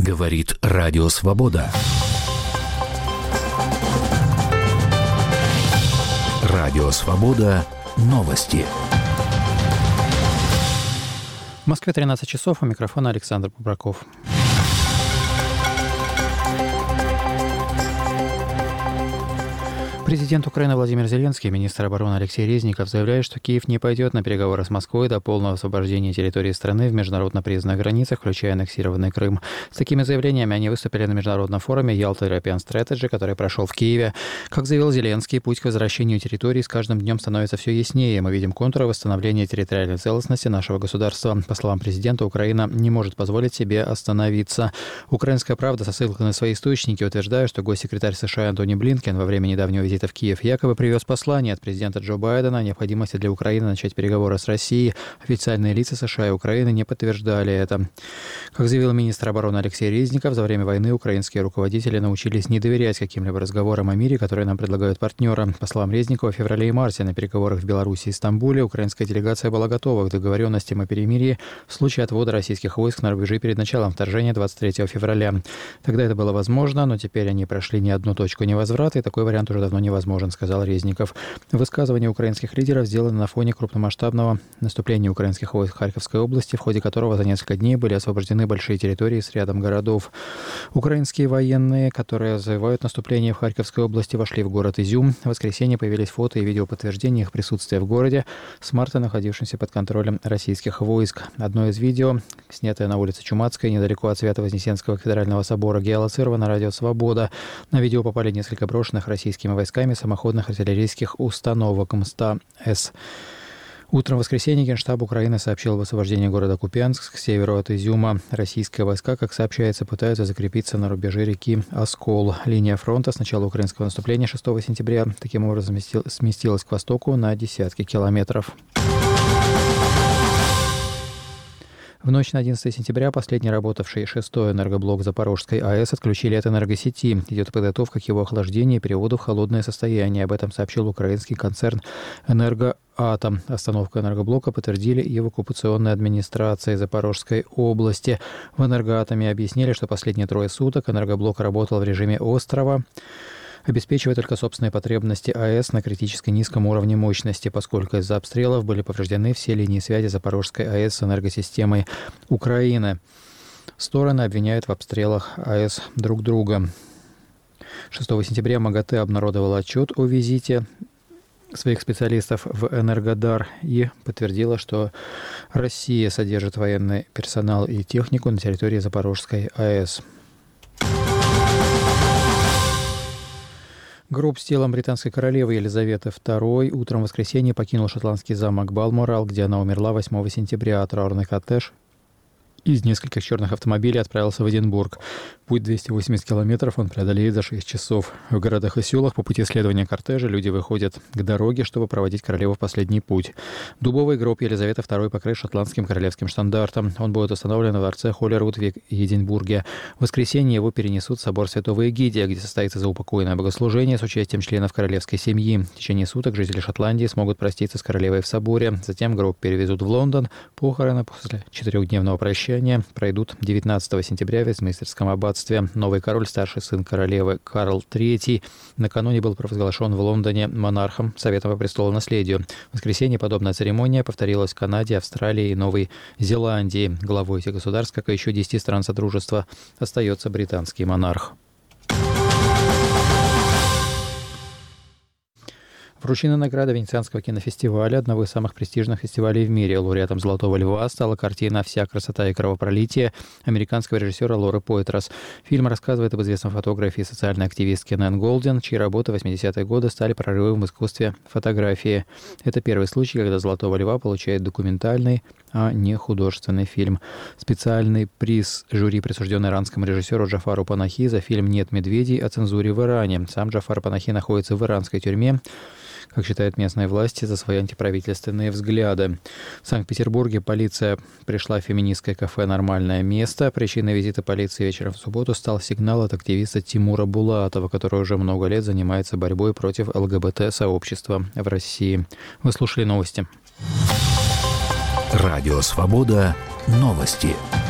Говорит Радио Свобода. Радио Свобода. Новости. В Москве 13 часов. У микрофона Александр Бубраков. Президент Украины Владимир Зеленский и министр обороны Алексей Резников заявляют, что Киев не пойдет на переговоры с Москвой до полного освобождения территории страны в международно признанных границах, включая аннексированный Крым. С такими заявлениями они выступили на международном форуме Yalta European Strategy, который прошел в Киеве. Как заявил Зеленский, путь к возвращению территории с каждым днем становится все яснее. Мы видим контуры восстановления территориальной целостности нашего государства. По словам президента, Украина не может позволить себе остановиться. «Украинская правда» со ссылкой на свои источники утверждает, что госсекретарь США Антони Блинкен во время недавнего визита в Киев якобы привез послание от президента Джо Байдена о необходимости для Украины начать переговоры с Россией. Официальные лица США и Украины не подтверждали это. Как заявил министр обороны Алексей Резников, за время войны украинские руководители научились не доверять каким-либо разговорам о мире, которые нам предлагают партнеры. По словам Резникова, в феврале и марте на переговорах в Беларуси и Стамбуле украинская делегация была готова к договоренностям о перемирии в случае отвода российских войск на рубежи перед началом вторжения 23 февраля. Тогда это было возможно, но теперь они прошли не одну точку невозврата, и такой вариант уже давно невозможен, сказал Резников. Высказывания украинских лидеров сделаны на фоне крупномасштабного наступления украинских войск в Харьковской области, в ходе которого за несколько дней были освобождены большие территории с рядом городов. Украинские военные, которые развивают наступление в Харьковской области, вошли в город Изюм. В воскресенье появились фото и видео подтверждения их присутствия в городе, с марта находившимся под контролем российских войск. Одно из видео, снятое на улице Чумацкой, недалеко от Свято-Вознесенского кафедрального собора, геолоцировано на радио «Свобода». На видео попали несколько брошенных российскими войсками самоходных артиллерийских установок МСТА-С. Утром в воскресенье Генштаб Украины сообщил об освобождении города Купянск к северу от Изюма. Российские войска, как сообщается, пытаются закрепиться на рубеже реки Оскол. Линия фронта с начала украинского наступления 6 сентября таким образом сместилась к востоку на десятки километров. В ночь на 11 сентября последний работавший 6-й энергоблок Запорожской АЭС отключили от энергосети. Идет подготовка к его охлаждению и переводу в холодное состояние. Об этом сообщил украинский концерн «Энергоатом». Остановку энергоблока подтвердили и эвакуационной администрацией Запорожской области. В «Энергоатоме» объяснили, что последние 3 суток энергоблок работал в режиме острова, обеспечивая только собственные потребности АЭС на критически низком уровне мощности, поскольку из-за обстрелов были повреждены все линии связи Запорожской АЭС с энергосистемой Украины. Стороны обвиняют в обстрелах АЭС друг друга. 6 сентября МАГАТЭ обнародовала отчет о визите своих специалистов в Энергодар и подтвердила, что Россия содержит военный персонал и технику на территории Запорожской АЭС. Гроб с телом британской королевы Елизаветы II утром в воскресенье покинул шотландский замок Балморал, где она умерла 8 сентября. Траурный кортеж из нескольких черных автомобилей отправился в Эдинбург. Путь 280 километров он преодолеет за 6 часов. В городах и селах по пути следования кортежа люди выходят к дороге, чтобы проводить королеву в последний путь. Дубовый гроб Елизаветы II покрыт шотландским королевским штандартом. Он будет установлен в дворце Холлервуд в Эдинбурге. В воскресенье его перенесут в собор Святого Эгидия, где состоится заупокойное богослужение с участием членов королевской семьи. В течение суток жители Шотландии смогут проститься с королевой в соборе. Затем гроб перевезут в Лондон. Похороны после 4-дневного прощания пройдут 19 сентября в Вестминстерском аббатстве. Новый король, старший сын королевы Карл III, накануне был провозглашен в Лондоне монархом Советом по престолонаследию. В воскресенье подобная церемония повторилась в Канаде, Австралии и Новой Зеландии. Главой этих государств, как и еще 10 стран Содружества, остается британский монарх. Вручена награда Венецианского кинофестиваля, одного из самых престижных фестивалей в мире. Лауреатом «Золотого льва» стала картина «Вся красота и кровопролитие» американского режиссера Лоры Пойтрас. Фильм рассказывает об известном фотографе и социальной активистке Нэн Голден, чьи работы в 80-е годы стали прорывом в искусстве фотографии. Это первый случай, когда «Золотого льва» получает документальный, а не художественный фильм. Специальный приз жюри присужден иранскому режиссеру Джафару Панахи за фильм «Нет медведей» о цензуре в Иране. Сам Джафар Панахи находится в иранской тюрьме, как считают местные власти, за свои антиправительственные взгляды. В Санкт-Петербурге полиция пришла в феминистское кафе «Нормальное место». Причиной визита полиции вечером в субботу стал сигнал от активиста Тимура Булатова, который уже много лет занимается борьбой против ЛГБТ-сообщества в России. Вы слушали новости. Радио «Свобода». Новости.